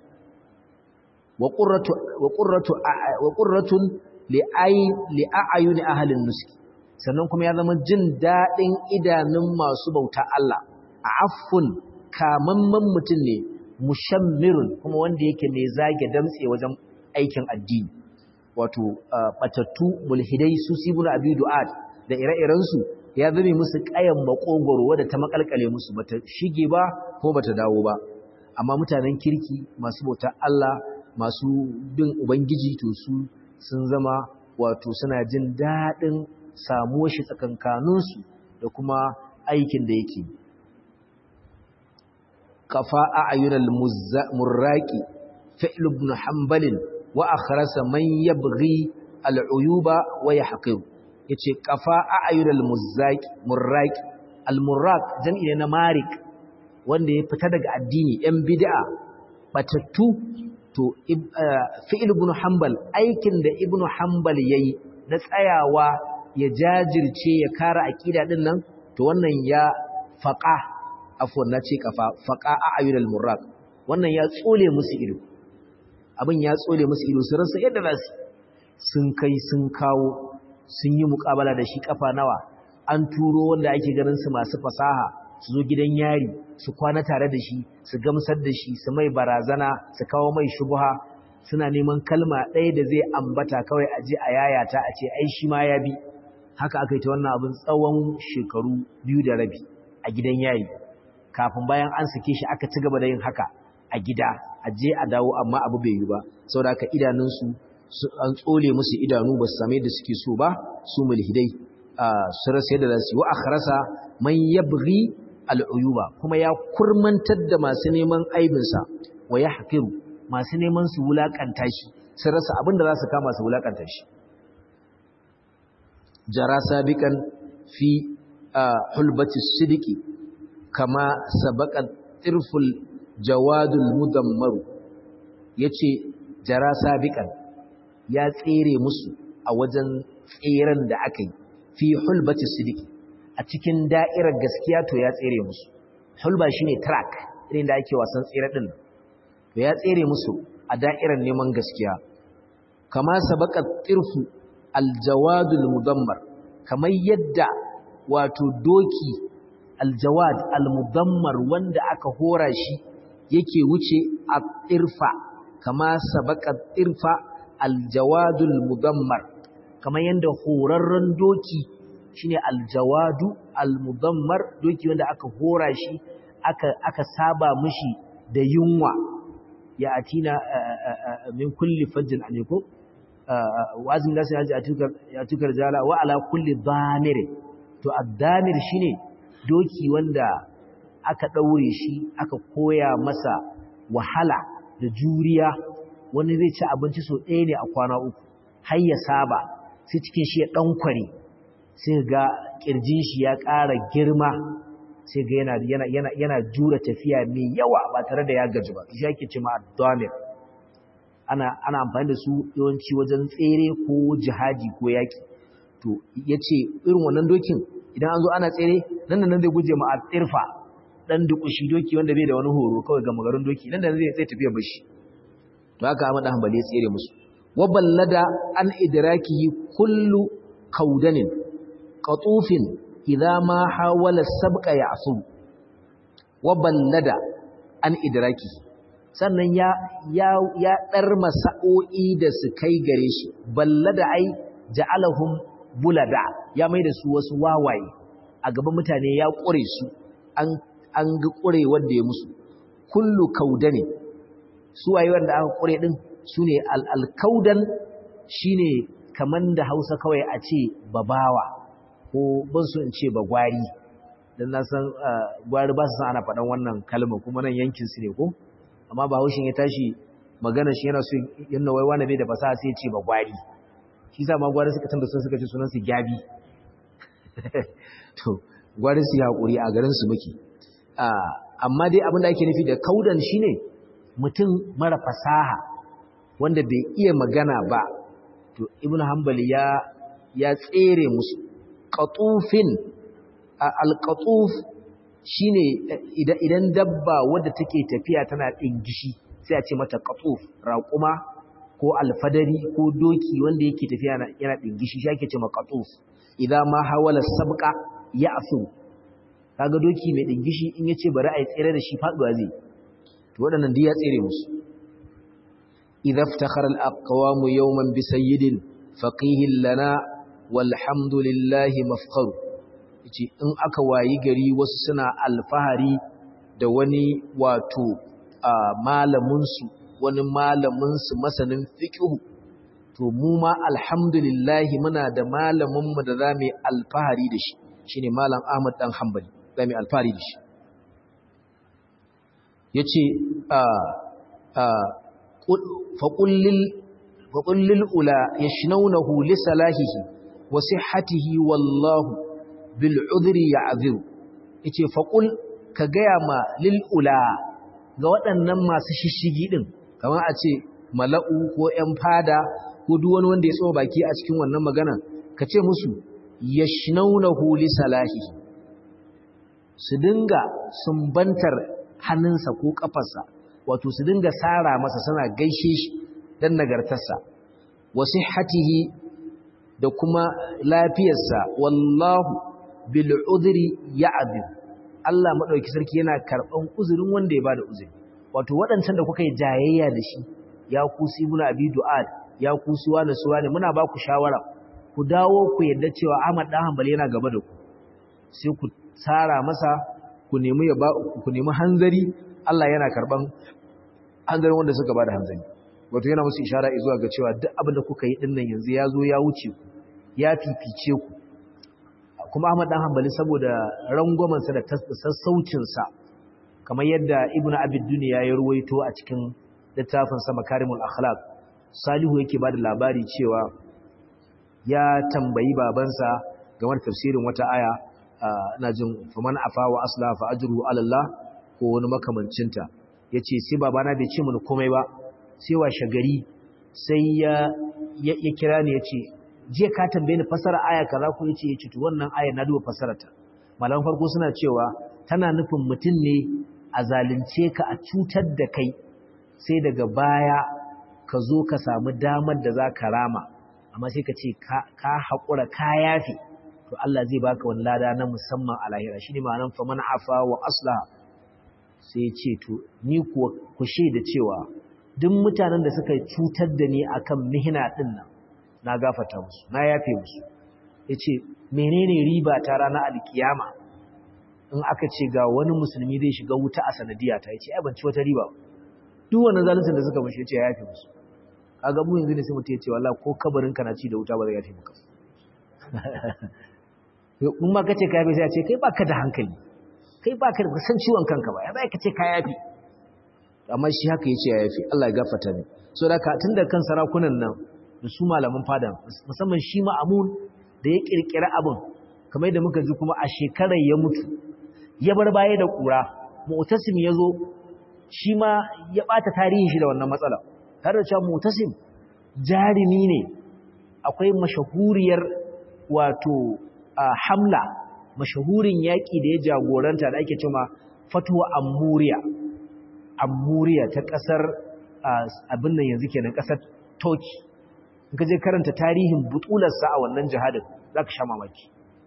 wa qurratu wa qurratu wa qurratun li ay li a'yuni ahli nuski sannan kuma ya zama jin dadin idanun masu bauta Allah affun kamamman mutum ne mushammirun kuma wanda yake mai zage damtse wajen aikin addini wato batattu mulhidai su sibul abi du'ad da ire-iren su ya zame musu kayan makogoro wanda ta makalkale musu bata shige ba ko bata dawo ba amma mutanen kirki masu bautar Allah masu bin ubangiji to su sun zama wato suna jin dadin samuwar shi tsakankanin su da kuma aikin da yake kafa a'yunal murraqi fi'l ibn hanbal wa akhrasa man yabghi al'uyuba wa yahqiru yace kafa a'yunal muzzaqi murraqi al-murraq jam'i ne na marik wanda ya fita daga addini yan bid'a batattu to fi'l ibn hanbal aikin da ibn hanbal yayi na tsayawa ya jajirce ya kara aqida din nan to wannan ya faqa afwan nace kafa faqa a'yunal murraq wannan ya tsole musu ido abin ya tsole musu ido su rasa yadda za su sun kai sun kawo sun yi muƙabala da shi kafa nawa an turo wanda ake ganin su masu fasaha su zo gidan yari su kwana tare da shi su gamsar da shi su mai barazana su kawo mai shubha suna neman kalma ɗaya da zai ambata kawai a je a yayata a ce ai shi ma ya bi haka aka yi ta wannan abin tsawon shekaru biyu da rabi a gidan yari kafin bayan an sake shi aka ci gaba da yin haka a gida a je a dawo amma abu bai yi ba saboda haka idanunsu an tsole musu idanu ba su same da suke so ba su mulhidai su rasa yadda za su yi wa akhrasa man yabghi al'uyuba kuma ya kurmantar da masu neman aibinsa wa ya haƙiru masu neman su wulaƙanta shi sun rasa abin da za su kama su wulaƙanta shi jara sabiqan fi hulbati sidiki kama sabaqat tirful jawadul mudammaru yace jara sabiqan ya tsere musu a wajen tseren da aka yi fi hulbati sidiki a cikin da'irar gaskiya to ya tsere musu hulba shine track irin da ake wasan tsere din to ya tsere musu a da'irar neman gaskiya kama sabaqat tirfu aljawadul mudammar kamar yadda wato doki aljawad almudammar wanda aka hora shi yake wuce a tirfa kama sabaqat tirfa aljawadul mudammar kamar yadda horarren doki shine aljawadu almudammar doki wanda aka hora shi aka aka saba mishi da yunwa ya atina min kulli fajjin aliko wazin da sai ya tukar ya tukar jala wa ala kulli damir to addamir shine doki wanda aka daure shi aka koya masa wahala da juriya wani zai ci abinci so ɗaya ne a kwana uku har ya saba sai cikin shi ya dankware sai ga kirjin shi ya ƙara girma sai ga yana yana yana yana jura tafiya mai yawa ba tare da ya gaji ba shi yake cewa ad-damir ana ana amfani da su yawanci wajen tsere ko jihadi ko yaki to yace irin wannan dokin idan an zo ana tsere nan da nan zai guje ma al-irfa dan dukushi doki wanda bai da wani horo kawai ga magarin doki nan da zai zai tafiya bashi to haka Ahmad dan Hanbali ya tsere musu wa ballada an idrakihi kullu qaudanin qatufin idza ma hawala sabqa ya'sub wa ballada an idraki sannan ya ya ya dar masa'o'i da su kai gare shi ballada ai ja'alahum bulada ya mai da su wasu wawaye a gaban mutane ya kure su an an ga kure wanda ya musu kullu kaudani su waye wanda aka kure din sune al al kaudan shine kaman da Hausa kawai a ce babawa ko ban so in ce bagwari dan na san gwari ba su san ana faɗan wannan kalma kuma nan yankin su ne ko amma ba haushin ya tashi magana shi yana so yana wai wani bai da fasaha sai ya ce bagwari shi sa ma gwari suka tanda sun suka ce sunan su gyabi to gwari su hakuri a garin su muke amma dai abin da ake nufi da kaudan shine mutum mara fasaha wanda bai iya magana ba to ibnu hanbali ya ya tsere musu qatufin al-qatuf shine idan dabba wadda take tafiya tana dingishi sai a ce mata qatuf raquma ko alfadari ko doki wanda yake tafiya yana dingishi shi ake ce ma qatuf idan ma hawala sabqa ya'fu kaga doki mai dingishi in yace bari ai tsere da shi faduwa zai to wadannan duk ya tsere musu idza iftakhara al-aqwam yawman bi sayyidin faqihin lana walhamdulillahi mafkharu yace in aka wayi gari wasu suna alfahari da wani wato malamin su wani malamin su masanin fiqh to mu ma alhamdulillah muna da malamin mu da zamu alfahari da shi shine malam Ahmad dan Hanbali zamu alfahari da shi yace a a faqul lil faqul lil ula yashnawnahu li salahihi wa sihhatihi wallahu bil udri ya'dhiru yace faqul ka gaya ma lil ula ga waɗannan masu shishigi din kamar a ce mala'u ko ƴan fada ko duk wani wanda ya tsoma baki a cikin wannan magana ka ce musu yashnawnahu li salahihi su dinga sumbantar hannunsa ko kafarsa wato su dinga sara masa suna gaishe shi dan nagartarsa wa sihhatihi da kuma lafiyarsa wallahu bil udri ya'dil Allah madauki sarki yana karban uzurin wanda ya bada uzuri wato waɗancan da kuka yi jayayya da shi ya kusi ibn abi du'ad ya kusi wani suwani muna ba ku shawara ku dawo ku yadda cewa Ahmad dan Hanbali yana gaba da ku sai ku tsara masa ku nemi ya ba ku nemi hanzari Allah yana karban hanzarin wanda suka bada hanzari wato yana musu ishara zuwa ga cewa duk abin da kuka yi dinnan yanzu ya zo ya wuce ku ya fifice ku kuma Ahmad dan Hanbali saboda rangwamen sa da sassaucin sa kamar yadda Ibn Abi Dunya ya ruwaito a cikin littafin sa Makarimul Akhlaq Salihu yake bada labari cewa ya tambayi babansa game da tafsirin wata aya ina jin faman afa wa asla fa ajruhu ala Allah ko wani makamancin ta yace sai babana bai ce mun komai ba sai washe gari sai ya ya kira ni yace je ka tambaye ni fasara aya kaza ko yace yace to wannan aya na duba fasararta malaman farko suna cewa tana nufin mutun ne a zalunce ka a cutar da kai sai daga baya ka zo ka samu damar da zaka rama amma sai ka ce ka haƙura ka yafi to Allah zai baka wani lada na musamman a lahira shine ma'anar faman afa wa aslaha sai ya ce to ni kuwa ku shaida cewa duk mutanen da suka cutar da ni akan mihina din nan na gafarta musu na yafe musu yace menene riba ta ranar alkiyama in aka ce ga wani musulmi zai shiga wuta a sanadiya ta yace ai ban ci wata riba duk wannan zaluncin da suka mishi yace ya yafe musu kaga mu yanzu ne sai mutum yace wallahi ko kabarin ka na ci da wuta ba zai yafe maka in ma kace kai bai sai ce kai baka da hankali kai baka da san ciwon kanka ba ya bai kace kai yafe amma shi haka yace ya yafe Allah ya gafarta ni so da ka tunda kan sarakunan nan da su malaman fada musamman shi Ma'mun da ya kirkira abin kamar da muka ji kuma a shekarar ya mutu ya bar baya da kura Mu'tasim yazo shi ma ya bata tarihin shi da wannan matsala har da cewa Mu'tasim jarimi ne akwai mashahuriyar wato hamla mashahurin yaki da ya jagoranta da ake cewa Fatwa Amuriya Amuriya ta kasar abin nan yanzu kenan kasar Turkey in ka je karanta tarihin butularsa a wannan jihadin zaka sha mamaki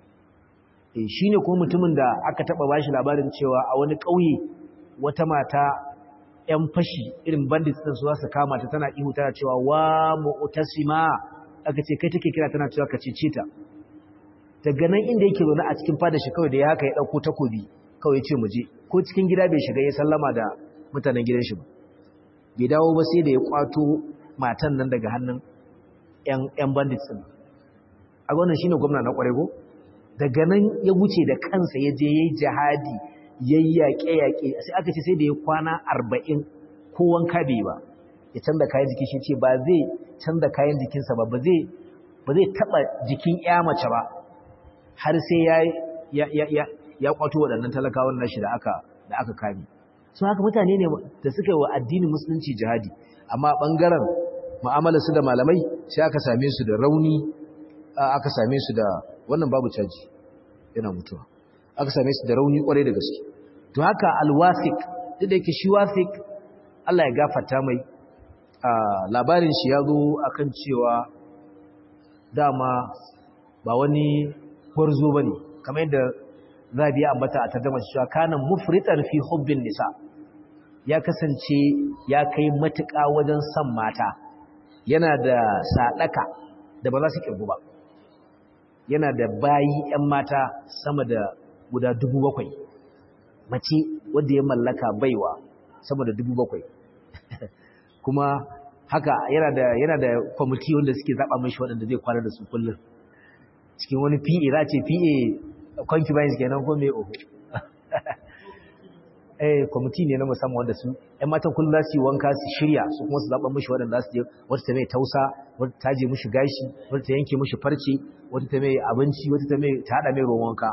eh shine ko mutumin da aka taba bashi labarin cewa a wani kauye wata mata ‘yan fashi irin bandits ɗin su za su kama ta tana ihu tana cewa wa Mu'tasima aka ce kai take kira tana cewa ka cece ta daga nan inda yake zaune a cikin fada shi kawai da ya haka ya ɗauko takobi kawai ya ce mu je ko cikin gida bai shiga ya sallama da mutanen gidan shi ba bai dawo ba sai da ya kwato matan nan daga hannun ‘yan bandits ɗin a wannan shine gwamna na ƙwarai ko daga nan ya wuce da kansa ya je ya yi jihadi yayyake-yake sai aka ce sai da ya kwana arba'in ko wanka bai ba ya canza kayan jikin shi ce ba zai canza kayan jikinsa ba ba zai taba jikin ya mace ba har sai ya ya ya ya kwato waɗannan talakawan nashi da aka da aka kame so haka mutane ne da suka yi wa addinin musulunci jihadi amma bangaren mu'amalar su da malamai sai aka same su da rauni aka same su da wannan babu caji yana mutuwa aka same su da rauni kwarai da gaske to haka alwasik duk da yake shi wasik Allah ya gafarta mai labarin shi ya zo akan cewa dama ba wani gwarzo bane kamar yadda zabi ya ambata a tarjuma cewa kana mufritan fi hubbin nisa ya kasance ya kai matuƙa wajen son mata yana da sadaka da ba za su kirgu ba yana da bayi ƴan mata sama da guda dubu bakwai mace wadda ya mallaka baiwa sama da dubu bakwai kuma haka yana da yana da kwamiti wanda suke zaba mishi waɗanda zai kwana da su kullum cikin wani P A za ce P A concubines kenan ko me oho eh kwamiti ne na musamman wanda su ƴan matan kullum za su yi wanka su shirya su kuma su zaba mishi waɗanda za su je wata ta mai tausa wata ta je mishi gashi wata ta yanke mishi farce wata ta mai abinci wata ta mai ta hada mai ruwan wanka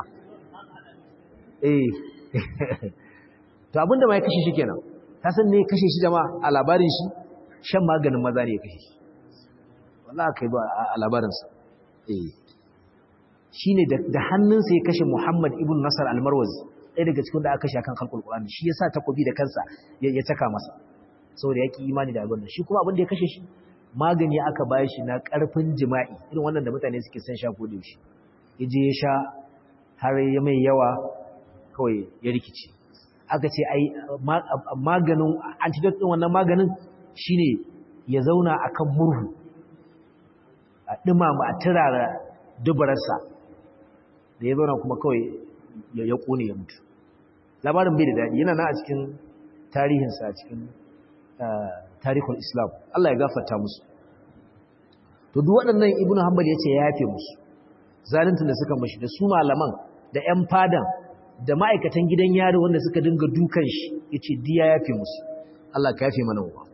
eh to abinda mai kashe shi kenan ka san me kashe shi jama'a a labarin shi shan maganin maza ne ya kashe shi wallahi kai ba a labarin sa eh shine da hannunsa ya kashe Muhammad ibn Nasr al-Marwazi ɗaya daga cikin da aka kashe akan khalqul Qur'an shi yasa takobi da kansa ya taka masa saboda yaki imani da abin shi kuma abin da ya kashe shi magani aka bayar shi na karfin jima'i irin wannan da mutane suke son sha ko da shi yaje ya sha har ya mai yawa kawai ya rikice aka ce ai maganin antidote din wannan maganin shine ya zauna akan murhu a dumama a turara dubararsa da ya zauna kuma kawai ya kone ya mutu labarin bai da dadi yana nan a cikin tarihinsa a cikin tarihul islam Allah ya gafarta musu to duk waɗannan ibnu hanbal yace ya yafe musu zalunta da suka mishi da su malaman da ƴan fadan da ma'aikatan gidan yaro wanda suka dinga dukan shi yace diya yafe musu Allah ka yafe mana uwa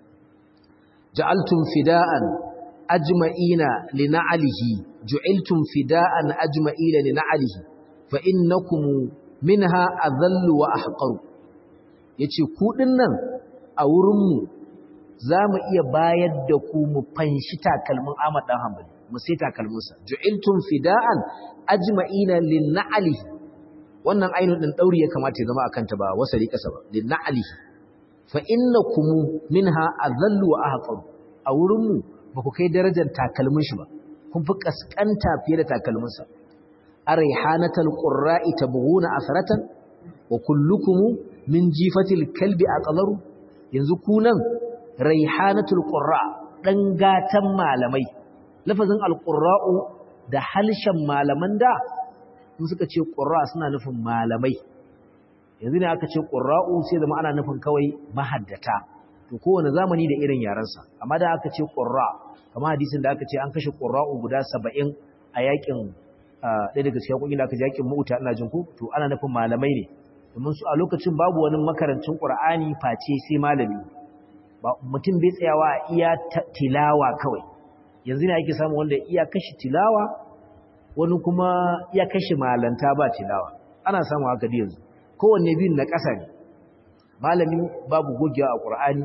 ja'altum fida'an ajma'ina lina'alihi ju'iltum fida'an ajma'ina lina'alihi fa innakum minha adhallu wa ahqaru yace ku dinnan a wurin mu zamu iya bayar da ku mu fanshi takalmin Ahmad dan Hanbali mu sai takalminsa ju'iltum fida'an ajma'ina lina'alihi wannan ainun din dauri ya kamata ya zama akan ta ba wasali kasa ba lina'alihi fa innakum minha adhallu wa ahqaru a wurin mu ba ku kai darajar takalmin shi ba kun fi kaskanta fiye da takalminsa arihanatul qurra'i tabghuna asratan wa kullukum min jifatil kalbi aqdaru yanzu ku nan raihanatul qurra dan gatan malamai lafazin alqurra'u da halshen malaman da sun suka ce qurra suna nufin malamai yanzu ne aka ce qurra'u sai da ma'ana nufin kawai mahaddata to kowane zamani da irin yarensa amma da aka ce qurra kamar hadisin da aka ce an kashe qurra'u guda saba'in a yakin ɗaya daga cikin kungiyar da aka ji yakin Mu'ta ina jin ku to ana nufin malamai ne domin su a lokacin babu wani makarancin Qur'ani face sai malami ba mutum bai tsayawa a iya tilawa kawai yanzu ne ake samu wanda iya kashi tilawa wani kuma iya kashi malanta ba tilawa ana samu haka da yanzu kowanne biyun na ƙasa ne malami babu gogewa a Qur'ani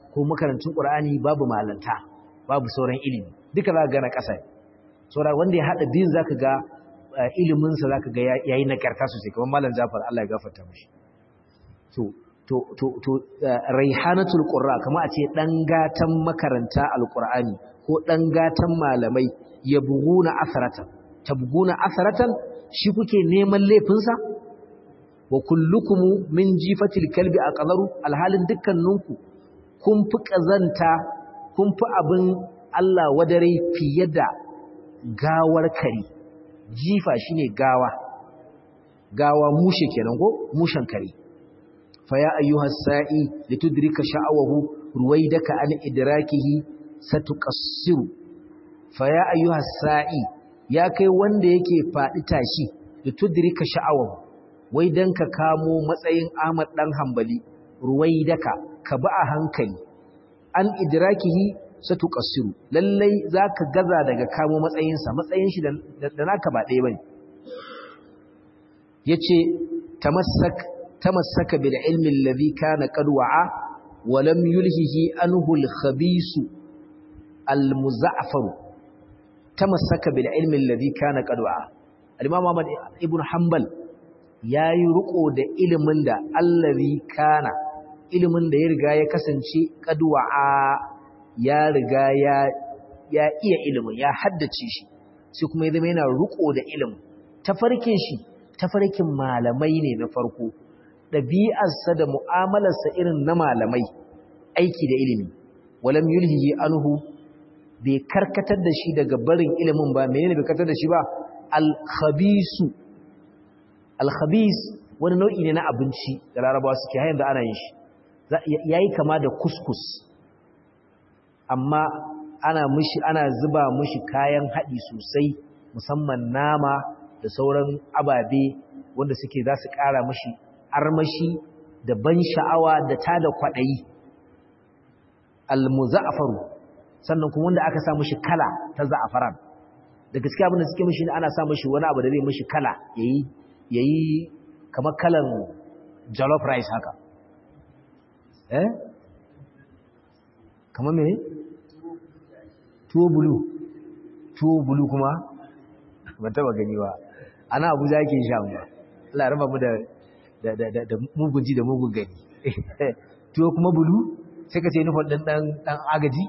ko makarantun Qur'ani babu malanta babu sauran ilimi duka za ka ga na ƙasa saboda wanda ya hada din zaka ga ilimin sa zaka ga yayi nagarta sosai kamar malam Jafar Allah ya gafarta mishi to to to to raihanatul qurra kamar a ce dan gatan makaranta alqur'ani ko dan gatan malamai yabghuna asratan tabghuna asratan shi kuke neman laifin sa wa kullukum min jifatil kalbi aqdaru alhalin dukkaninku kun fi kazanta kun fi abin Allah wadare fiye da gawar kare jifa shine gawa gawa mushe kenan ko mushen kare fa ya ayyuhas sa'i litudrika sha'awahu ruwaidaka an idrakihi satuqassiru fa ya ayyuhas sa'i ya kai wanda yake fadi tashi litudrika sha'awahu wai dan ka kamo matsayin Ahmad dan Hanbali ruwaidaka ka ba a hankali an idrakihi satuqassiru lallai zaka gaza daga kamo matsayinsa matsayin shi da naka ba ɗaya bane yace tamassak tamassaka bil ilmi alladhi kana qad wa'a wa lam yulhihi anhu al khabis al muzaffar tamassaka bil ilmi alladhi kana qad wa'a al imam Ahmad ibn Hanbal yayi riko da ilimin da allazi kana ilimin da ya riga ya kasance qad wa'a ya riga ya ya iya ilimin ya haddace shi sai kuma ya zama yana riko da ilimin tafarkin shi tafarkin malamai ne na farko dabi'arsa da mu'amalarsa irin na malamai aiki da ilimi walam yulhihi anhu bai karkatar da shi daga barin ilimin ba menene bai karkatar da shi ba al-khabisu al-khabis wani nau'i ne na abinci da Larabawa suke hayan da ana yin shi yayi kama da kuskus amma ana mushi ana zuba mushi kayan haɗi sosai musamman nama da sauran ababe wanda suke za su ƙara mushi armashi da ban sha'awa da tada kwaɗayi almuza'afaru sannan kuma wanda aka sa mushi kala ta za'afaran da gaskiya abin da suke mushi ne ana sa mushi wani abu da zai mushi kala yayi yayi kamar kalan jollof rice haka eh kamar me tuwo bulu tuwo bulu kuma ban taba gani ba ana Abuja yake sha mu Allah ya raba mu da da da da mugun ji da mugun gani tuwo kuma bulu sai ka ce nufin dan dan dan agaji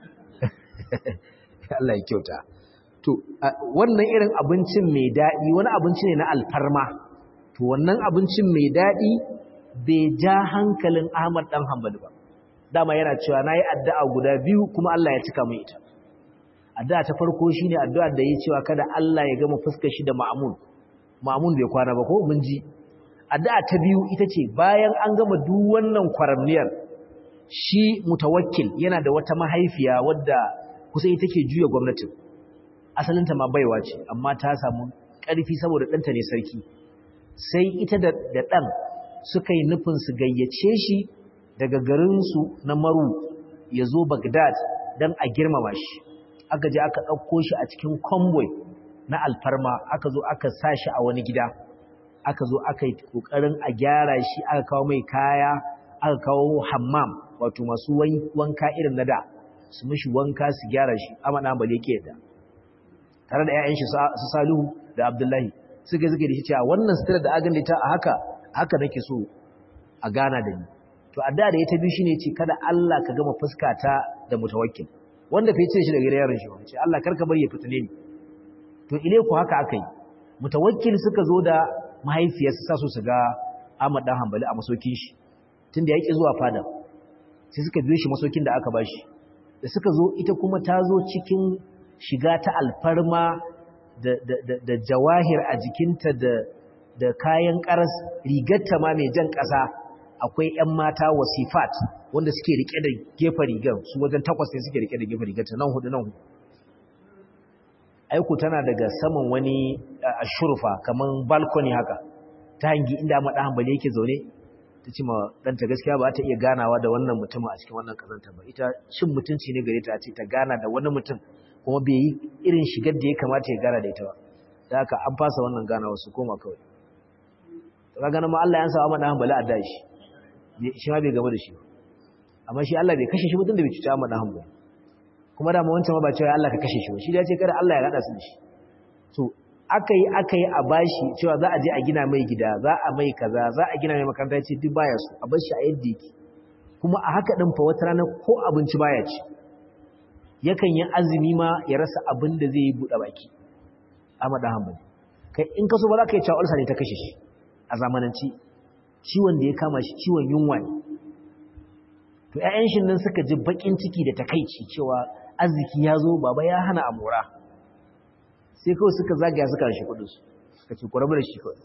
Allah ya kyauta to wannan irin abincin mai dadi wani abinci ne na alfarma to wannan abincin mai dadi bai ja hankalin Ahmad dan Hanbali ba dama yana cewa nayi addu'a guda biyu kuma Allah ya cika min ita addu'a ta farko shine addu'ar da yake cewa kada Allah ya gama fuskar shi da Ma'mun Ma'mun bai kwana ba ko mun ji addu'a ta biyu ita ce bayan an gama duk wannan kwaramniyar shi Mutawakkil yana da wata mahaifiya wadda kusan ita take juya gwamnatin asalinta ma baiwa ce amma ta samu ƙarfi saboda ɗanta ne sarki sai ita da ɗan suka yi nufin su gayyace shi daga garinsu na Maru ya zo Baghdad don a girmama shi aka je aka ɗauko shi a cikin convoy na alfarma aka zo aka sa shi a wani gida aka zo aka yi ƙoƙarin a gyara shi aka kawo mai kaya aka kawo hammam wato masu wanka irin na da su mishi wanka su gyara shi amma na bale ke da tare da ƴaƴan shi su Salihu da Abdullahi suka zuke da shi cewa wannan sitira da agan ta a haka haka nake so a gana da ni to adda da ya tabi shine ce kada Allah ka gama fuskata da Mutawakkil wanda fa yace shi daga yaron shi wace Allah karka bari ya fitine ni to ile ku haka akai Mutawakkil suka zo da mahaifiyarsa sa su su ga Ahmad dan Hanbali a masokin shi tunda yake zuwa fada sai suka biyo shi masokin da aka bashi da suka zo ita kuma ta zo cikin shiga ta alfarma da da da, da jawahir a jikinta da da kayan karas rigarta ma mai jan kasa akwai ƴan mata wasifat wanda suke rike da gefe rigar su wajen takwas ne suke rike da gefe rigar ta nan hudu nan hudu aiku tana daga saman wani ashurfa kaman balcony haka ta hangi inda Ahmad Hanbali yake zaune ta ce ma danta gaskiya ba ta iya ganawa da wannan mutumin a cikin wannan kazanta ba ita shin mutunci ne gare ta ce ta gana da wani mutum kuma bai yi irin shigar da ya kamata ya gana da ita ba da haka an fasa wannan ganawa su koma kawai kaga nan ma Allah ya sa Ahmad Hanbali a dashi shi ma bai gaba da shi amma shi Allah bai kashe shi mutum da bai cuta Ahmad dan Hanbali kuma da mu wancan ma ba cewa Allah ka kashe shi ba shi da ya ce kada Allah ya rada su da shi to akai akai a bashi cewa za a je a gina mai gida za a mai kaza za a gina mai makaranta ya ce duk baya su a bar shi a yadda yake kuma a haka din fa wata rana ko abinci baya ci yakan yi azumi ma ya rasa abin da zai yi buɗe baki Ahmad dan Hanbali kai in ka so ba za ka yi cewa ulsa ne ta kashe shi a zamananci ciwon da ya kama shi ciwon yunwa ne to ƴaƴan shi nan suka ji bakin ciki da takeici cewa arziki ya zo baba ya hana amura sai kawai suka zagaya suka anshi kudin su suka ce ku rabu da shi kawai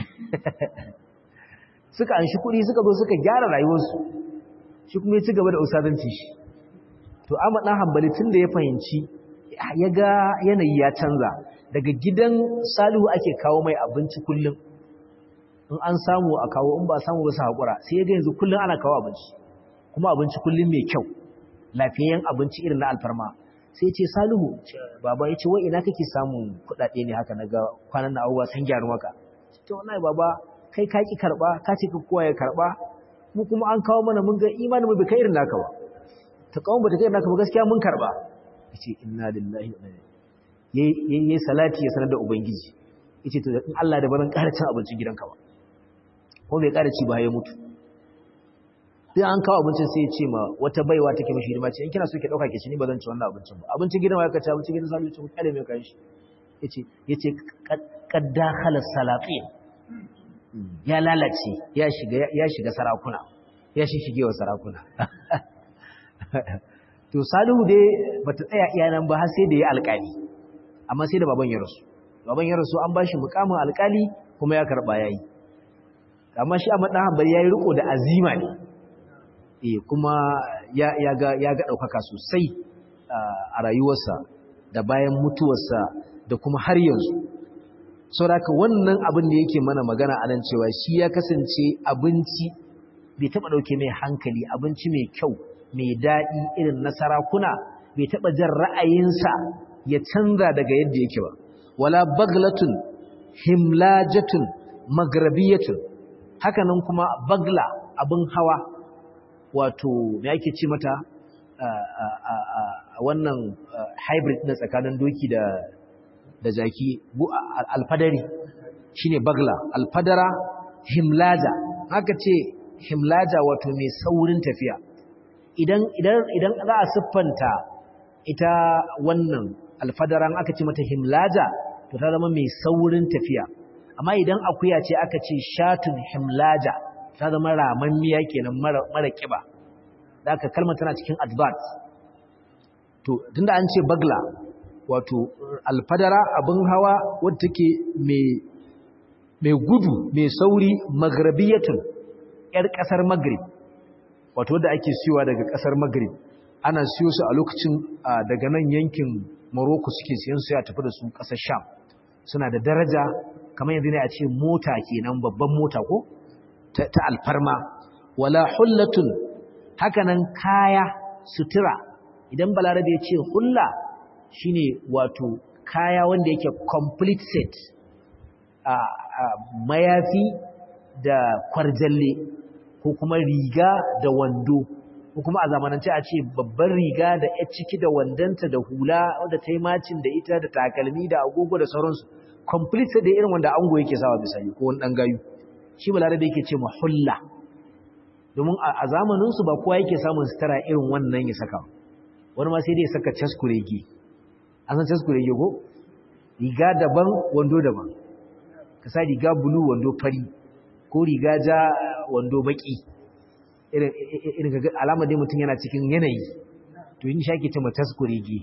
suka anshi kudi suka zo suka gyara rayuwarsu shi kuma ya ci gaba da usadanci shi to Ahmad dan Hanbali tun da ya fahimci ya ga yanayi ya canza daga gidan Salihu ake kawo mai abinci kullum in an samu a kawo in ba samu ba su haƙura sai ya ga yanzu kullum ana kawo abinci kuma abinci kullum mai kyau lafiyayyen abinci irin na alfarma sai ce Salihu baba ya ce wai ina kake samun kuɗaɗe ne haka naga kwanan na abubuwa sun gyaru maka to wallahi baba kai ka ki karba ka ce ka kowa ya karba mu kuma an kawo mana mun ga imanin mu bai kai irin naka ba ta kawo ba ta kai naka ba gaskiya mun karba yace inna lillahi wa inna ilaihi yayi salati ya sanar da ubangiji yace to in Allah da baran ƙara cin abincin gidanka ba ko bai ƙara ci ba ya mutu sai an kawo abincin sai ya ce ma wata baiwa take mishi hidima ce in kina so ki dauka ki ci ni bazan ci wannan abincin ba abincin gidan waya ka ci abincin gidan Salihu ce ku kale mai kai shi yace yace qadda khalas salatin ya lalace ya shiga ya shiga sarakuna ya shige wa sarakuna to Salihu dai bata tsaya iyanan ba har sai da ya alƙali amma sai da baban ya rasu baban ya rasu an bashi mukamin alƙali kuma ya karba yayi amma shi Ahmad dan Hanbali yayi riko da azima ne eh kuma ya ya ga ya ga daukaka sosai a rayuwarsa da bayan mutuwarsa da kuma har yanzu saboda wannan abin da yake mana magana anan cewa shi ya kasance abinci bai taba dauke mai hankali abinci mai kyau mai dadi irin na sarakuna bai taba jan ra'ayinsa ya canza daga yadda yake ba wala baglatun himlajatun magrabiyatun hakanan kuma bagla abin hawa wato me yake ce mata a wannan hybrid na tsakanin doki da da jaki alfadari shine bagla alfadara himlaja haka ce himlaja wato mai saurin tafiya idan idan idan za a siffanta ita wannan alfadaran aka ce mata himlaja to ta zama mai saurin tafiya amma idan akuya ce aka ce shatun himlaja ta zama ramammiya kenan mara mara kiba da aka kalmar tana cikin advert to tunda an ce bagla wato alfadara abin hawa wadda take mai mai gudu mai sauri maghribiyatun yar kasar maghrib wato wadda ake siyowa daga kasar maghrib ana siyo su a lokacin daga nan yankin Morocco suke siyan su ya tafi da su kasar Sham suna da daraja kamar yanzu ne a ce mota kenan babban mota ko ta alfarma wala hullatun hakanan kaya sutura idan balarabe ya ce hulla shine wato kaya wanda yake complete set a mayafi da kwarjalle ko kuma riga da wando ko kuma a zamanance a ce babban riga da ya ciki da wandanta da hula wanda ta yi macin da ita da takalmi da agogo da sauransu complete set da irin wanda ango yake sawa misali ko wani dan gayu shi balarabe yake ce mahulla domin a zamaninsu ba kowa yake samun sutura irin wannan ya saka wani ma sai dai ya saka caskurege an san caskurege ko riga daban wando daban ka sa riga bulu wando fari ko riga ja wando baki irin irin ga alama dai mutum yana cikin yanayi to in shake ta caskurege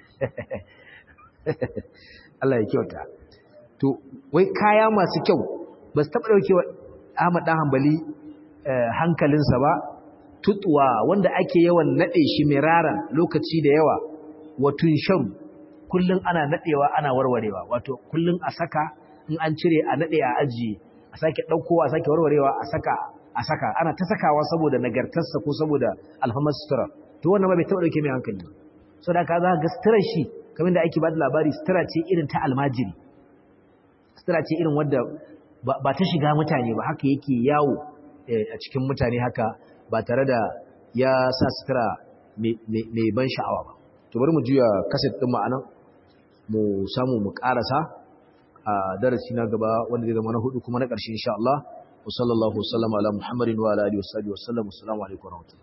Allah ya kyauta to wai kaya masu kyau ba su taɓa ɗaukewa Ahmad ɗan Hanbali hankalinsa ba tutwa wanda ake yawan naɗe shi miraran lokaci da yawa watun shan kullum ana naɗewa ana warwarewa wato kullum a saka in an cire a naɗe a ajiye a sake ɗaukowa a sake warwarewa a saka a saka ana ta sakawa saboda nagartarsa ko saboda alhamar sutura to wannan ba bai taɓa ɗauke mai hankali ba so da ka za ga suturar shi kamar da ake ba da labari sutura ce irin ta almajiri sutura ce irin wadda ba ta shiga mutane ba haka yake yawo a cikin mutane haka ba tare da ya sa sutura mai ban sha'awa ba. To bari mu juya kaset ɗin ma'anan mu samu mu ƙarasa a darasi na gaba wanda zai zama na hudu kuma na ƙarshe insha Allah. Wa sallallahu wasallama ala Muhammadin wa ala alihi wa sahbihi wa sallam. Assalamu alaikum wa rahmatullahi.